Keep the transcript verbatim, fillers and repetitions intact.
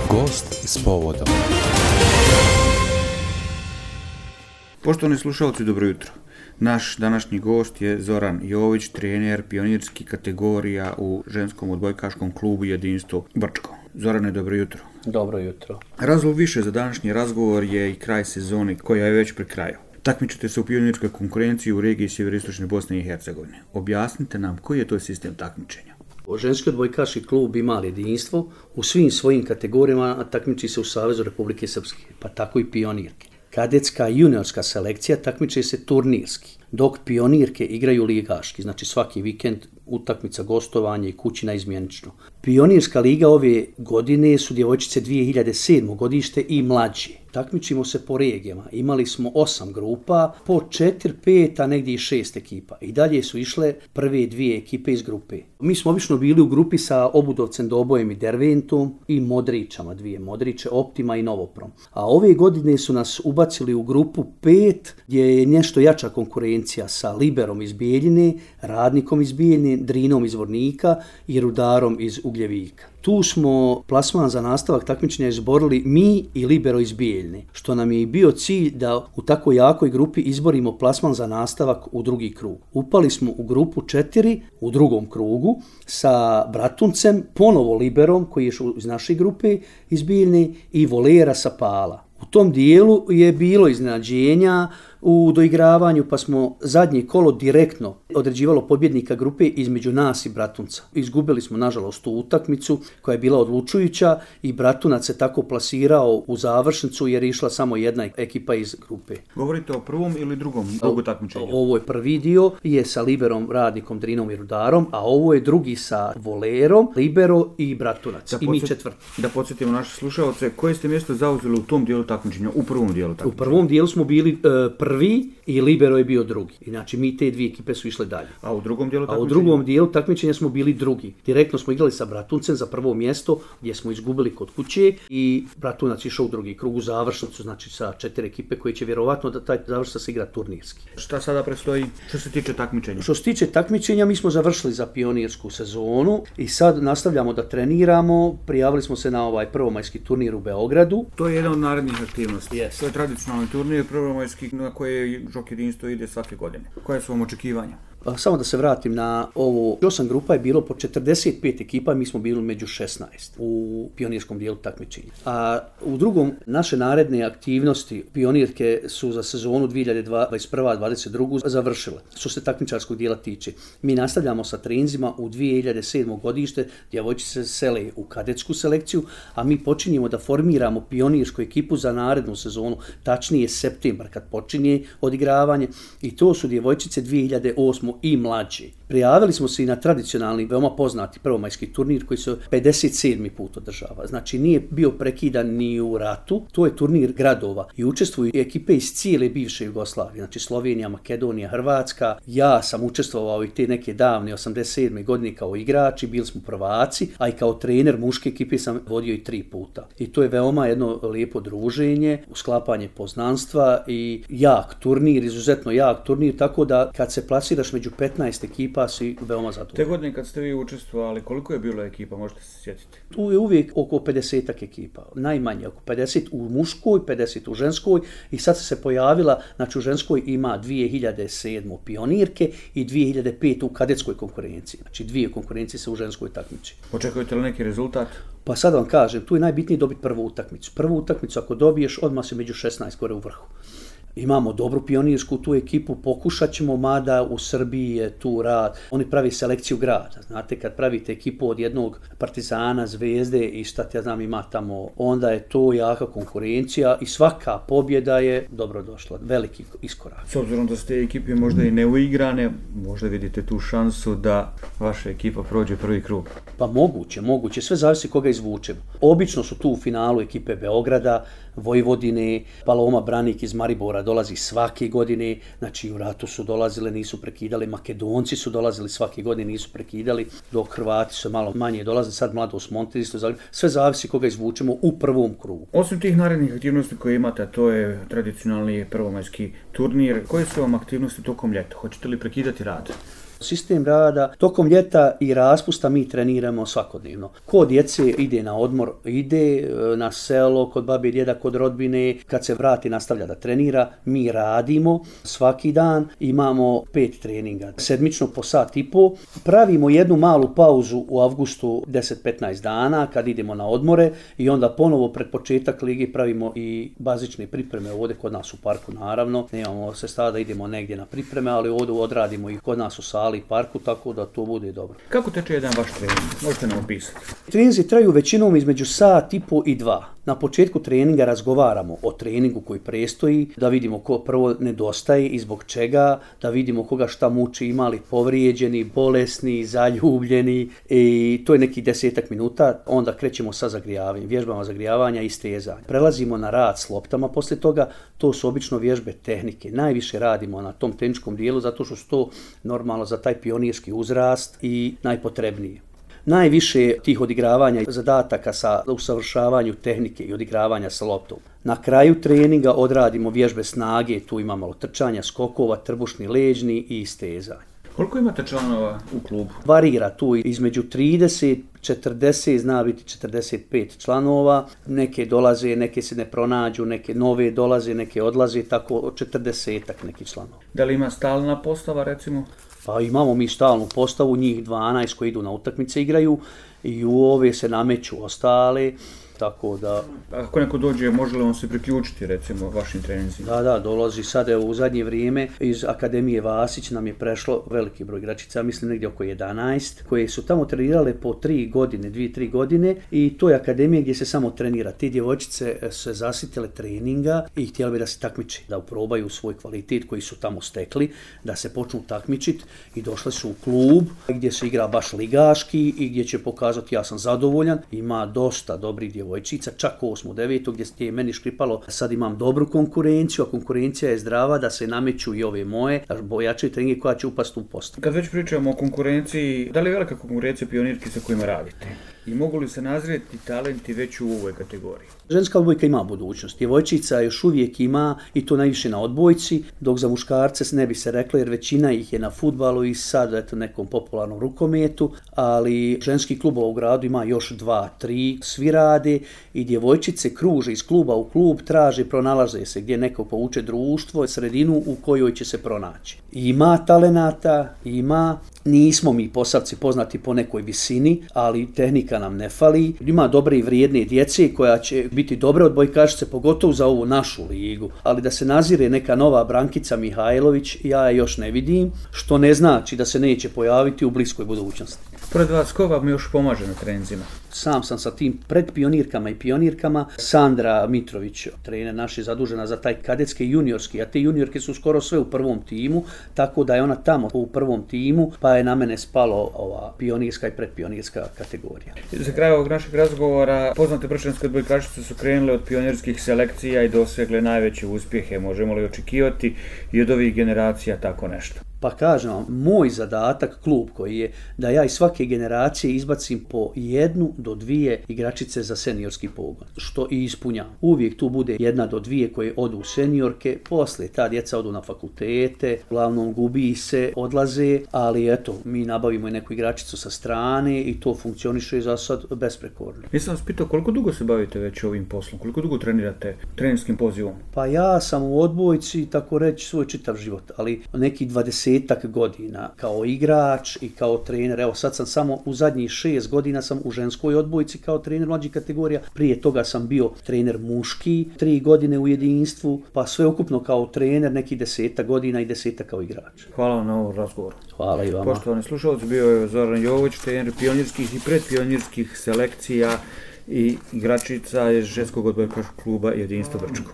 Gost s povodom. Poštovani slušalci, dobro jutro. Naš današnji gost je Zoran Jović, trener pionirskih kategorija u ženskom odbojkaškom klubu Jedinstvo Brčko. Zorane, dobro jutro. Dobro jutro. Razlog više za današnji razgovor je i kraj sezone koja je već pri kraju. Takmičite se u pionirskoj konkurenciji u regiji sjeveroistočne Bosne i Hercegovine. Objasnite nam koji je to sistem takmičenja. Ženski odbojkaški klub ima Jedinstvo u svim svojim kategorijama takmiči se u Savezu Republike Srpske, pa tako i pionirke. Kadetska i juniorska selekcija takmiče se turnirski, dok pionirke igraju ligaški, znači svaki vikend utakmica, gostovanje i kući naizmjenično. Pionirska liga ove godine su djevojčice dvije hiljade sedme. godište i mlađe. Takmičimo se po regijama. Imali smo osam grupa, po četiri, pet, a negdje i šest ekipa. I dalje su išle prve dvije ekipe iz grupe. Mi smo obično bili u grupi sa Obudovcem, Dobojem i Derventom i Modričama, dvije Modriče, Optima i Novoprom. A ove godine su nas ubacili u grupu pet, gdje je nešto jača konkurencija sa Liberom iz Bijeljine, Radnikom iz Bijeljine, Drinom iz Vornika i Rudarom iz Ugljevika. Tu smo plasman za nastavak takmičenja izborili mi i Libero iz Bijeljine, što nam je i bio cilj da u tako jakoj grupi izborimo plasman za nastavak u drugi krug. Upali smo u grupu četiri u drugom krugu sa Bratuncem, ponovo Liberom koji je iz naše grupe iz Bijeljine i Volera sa Pala. U tom dijelu je bilo iznenađenja u doigravanju, pa smo zadnje kolo direktno određivalo pobjednika grupe između nas i Bratunca. Izgubili smo, nažalost, tu utakmicu koja je bila odlučujuća i Bratunac se tako plasirao u završnicu jer je išla samo jedna ekipa iz grupe. Govorite o prvom ili drugom drugu takmičenju? Ovo je prvi dio, je sa Liberom, Radnikom, Drinom i Rudarom, a ovo je drugi sa Volerom, Libero i Bratunac. Da I mi četvrti. Da podsjetimo naše slušalce, koje ste mjesto zauzeli u tom dijelu takmičenja, u prvom dijelu takmičenja? U prvom dijelu smo bili uh, prvi i Libero je bio drugi. Inače, mi te dvije ekipe su išle dalje. A u drugom dijelu takmičenja? A u drugom dijelu takmičenja smo bili drugi. Direktno smo igrali sa Bratuncem za prvo mjesto gdje smo izgubili kod kuće i Bratunac išao u drugi krug u završnicu, znači sa četiri ekipe koje će vjerovatno da taj završnica se igra turnirski. Šta sada predstoji što se tiče takmičenja? Što se tiče takmičenja, mi smo završili za pionirsku sezonu i sad nastavljamo da treniramo. Prijavili smo se na ovaj prvomajski turnir u Beogradu. To je jedan od narednih aktivnosti. Yes. To je tradicionalni turnir prvomajski na koje Žok Jedinstvo ide svake godine. Koje su vam očekivanja? Samo da se vratim na ovo, osam grupa je bilo po četrdeset pet ekipa, mi smo bili među šesnaest u pionirskom dijelu takmičenja. A u drugom, naše naredne aktivnosti pionirke su za sezonu dvije hiljade dvadeset prve dvadeset druge završile. Što se takmičarskog dijela tiče, mi nastavljamo sa treninzima u dvije hiljade sedme. godište, djevojčice se sele u kadetsku selekciju, a mi počinjemo da formiramo pionirsku ekipu za narednu sezonu, tačnije septembar kad počinje odigravanje, i to su djevojčice dvije hiljade osme. i mlađi. Prijavili smo se i na tradicionalni, veoma poznati prvomajski turnir koji se pedeset sedmi put održava. Znači nije bio prekidan ni u ratu, to je turnir gradova i učestvuju ekipe iz cijele bivše Jugoslavije, znači Slovenija, Makedonija, Hrvatska. Ja sam učestvovao i te neke davne osamdeset sedme. godine kao igrač i bili smo prvaci, a i kao trener muške ekipe sam vodio i tri puta. I to je veoma jedno lijepo druženje, usklapanje poznanstva i jak turnir, izuzetno jak turnir, tako da kad se plasiraš među petnaest ekipa si veoma zadovoljan. Te godine kad ste vi učestvovali, koliko je bilo ekipa, možete se sjetiti? Tu je uvijek oko pedeset ekipa, najmanje oko pedeset u muškoj, pedeset u ženskoj i sad se pojavila, znači u ženskoj ima dvije hiljade sedme. pionirke i dvije hiljade pete. u kadetskoj konkurenciji. Znači dvije konkurencije se u ženskoj takmiči. Očekujete li neki rezultat? Pa sad vam kažem, tu je najbitnije dobiti prvu utakmicu. Prvu utakmicu ako dobiješ, odmah se među šesnaest gore u vrhu. Imamo dobru pionirsku tu ekipu, pokušat ćemo, mada u Srbiji je tu rad. Oni pravi selekciju grada. Znate, kad pravite ekipu od jednog Partizana, Zvezde i šta ja znam ima tamo, onda je to jaka konkurencija i svaka pobjeda je dobrodošla. Veliki iskorak. S obzirom da ste ekipe možda i neuigrane, možda vidite tu šansu da vaša ekipa prođe prvi krug? Pa moguće, moguće. Sve zavisi koga izvučemo. Obično su tu u finalu ekipe Beograda, Vojvodine, Paloma Branik iz Maribora dolazi svake godine, znači u ratu su dolazile, nisu prekidali, Makedonci su dolazili svake godine, nisu prekidali, dok Hrvati su malo manje dolazili, sad Mladost Monte isto zagreb. Sve zavisi koga izvučemo u prvom krugu. Osim tih narednih aktivnosti koje imate, to je tradicionalni prvomajski turnir, koje su vam aktivnosti tokom ljeta? Hoćete li prekidati rad? Sistem rada, tokom ljeta i raspusta mi treniramo svakodnevno. Kod djece ide na odmor, ide na selo, kod babi i djeda, kod rodbine, kad se vrati nastavlja da trenira, mi radimo svaki dan, imamo pet treninga, sedmično po sat i po, pravimo jednu malu pauzu u avgustu deset do petnaest dana kad idemo na odmore i onda ponovo pred početak ligi pravimo i bazične pripreme ovdje kod nas u parku, naravno, nemamo se stada da idemo negdje na pripreme, ali ovdje odradimo i kod nas u sali i parku, tako da to bude dobro. Kako teče jedan vaš trening? Možete nam opisati? Treninzi traju većinom između sat i po i dva. Na početku treninga razgovaramo o treningu koji prestoji, da vidimo ko prvo nedostaje i zbog čega, da vidimo koga šta muči, ima li povrijeđeni, bolesni, zaljubljeni, i to je neki desetak minuta, onda krećemo sa zagrijavanjem, vježbama zagrijavanja i stezanja. Prelazimo na rad s loptama, poslije toga to su obično vježbe tehnike. Najviše radimo na tom tehničkom dijelu zato što su to normalno za taj pionirski uzrast i najpotrebnije. Najviše tih odigravanja zadataka sa usavršavanju tehnike i odigravanja sa loptom. Na kraju treninga odradimo vježbe snage, tu imamo malo trčanja, skokova, trbušni, leđni i stezanja. Koliko imate članova u klubu? Varira tu između trideset, četrdeset, zna biti četrdeset pet članova. Neke dolaze, neke se ne pronađu, neke nove dolaze, neke odlaze, tako četrdesetak nekih članova. Da li ima stalna postava, recimo? Pa imamo mi stalnu postavu, njih dvanaest koji idu na utakmice igraju i u ove se nameću ostale, tako da... Ako neko dođe, može li on se priključiti, recimo, vašim treninzima? Da, da, dolazi sad, evo, u zadnje vrijeme iz Akademije Vasić nam je prešlo veliki broj igračica, mislim negdje oko jedanaest, koje su tamo trenirale po tri godine, dvije, tri godine, i to je akademija gdje se samo trenira. Ti djevojčice se zasitile treninga i htjeli bi da se takmiče, da uprobaju svoj kvalitet koji su tamo stekli, da se počnu takmičiti, i došle su u klub gdje se igra baš ligaški i gdje će pokazati ja sam zadovoljan, ima dosta dobrih djevojčica, čak osmu, devetu, gdje je meni škripalo. Sad imam dobru konkurenciju, a konkurencija je zdrava, da se nameću i ove moje bojače treninge koja će upasti u postavu. Kad već pričamo o konkurenciji, da li je velika konkurencija pionirki sa kojima radite? I mogu li se nazrijeti talenti već u ovoj kategoriji? Ženska odbojka ima budućnost. Djevojčica još uvijek ima, i to najviše na odbojci, dok za muškarce ne bi se reklo, jer većina ih je na fudbalu i sad eto nekom popularnom rukometu, ali ženski klubova u gradu ima još dva, tri, svi rade i djevojčice kruže iz kluba u klub, traže, pronalaze se gdje neko povuče društvo, sredinu u kojoj će se pronaći. Ima talenata, ima. Nismo mi Posavci poznati po nekoj visini, ali tehnika nam ne fali. Ima dobre i vrijedne djece koja će biti dobre odbojkašice, pogotovo za ovu našu ligu. Ali da se nazire neka nova Brankica Mihajlović, ja je još ne vidim, što ne znači da se neće pojaviti u bliskoj budućnosti. Pored vas, ko vam još pomaže na treninzima? Sam sam sa tim pred pionirkama i pionirkama. Sandra Mitrović, trener naš, je zadužena za taj kadetski i juniorski, a te juniorke su skoro sve u prvom timu, tako da je ona tamo u prvom timu, pa je na mene spalo ova pionirska i predpionirska kategorija. Za kraj ovog našeg razgovora, poznate brčanske odbojkašice su krenule od pionirskih selekcija i dosegle najveće uspjehe. Možemo li očekivati i od ovih generacija tako nešto? Pa kažem vam, moj zadatak, klub koji je da ja iz svake generacije izbacim po jednu do dvije igračice za seniorski pogon, što i ispunjam. Uvijek tu bude jedna do dvije koje odu u seniorke, poslije ta djeca odu na fakultete, uglavnom gubi se, odlaze, ali eto, mi nabavimo i neku igračicu sa strane i to funkcioniše za sad besprekorno. Nisam vas pitao koliko dugo se bavite već ovim poslom, koliko dugo trenirate trenerskim pozivom? Pa ja sam u odbojci, tako reći, svoj čitav život, ali neki dvadeset godina kao igrač i kao trener. Evo sad sam samo u zadnjih šest godina sam u ženskoj odbojci kao trener mlađih kategorija. Prije toga sam bio trener muški, tri godine u jedinstvu, pa sve ukupno kao trener neki deseta godina i deseta kao igrač. Hvala vam na ovom razgovoru. Hvala i vama. Poštovani slušalci, bio je Zoran Jovović, trener pionirskih i predpionirskih selekcija i igračica iz ženskog odbojkaškog kluba Jedinstvo Brčko.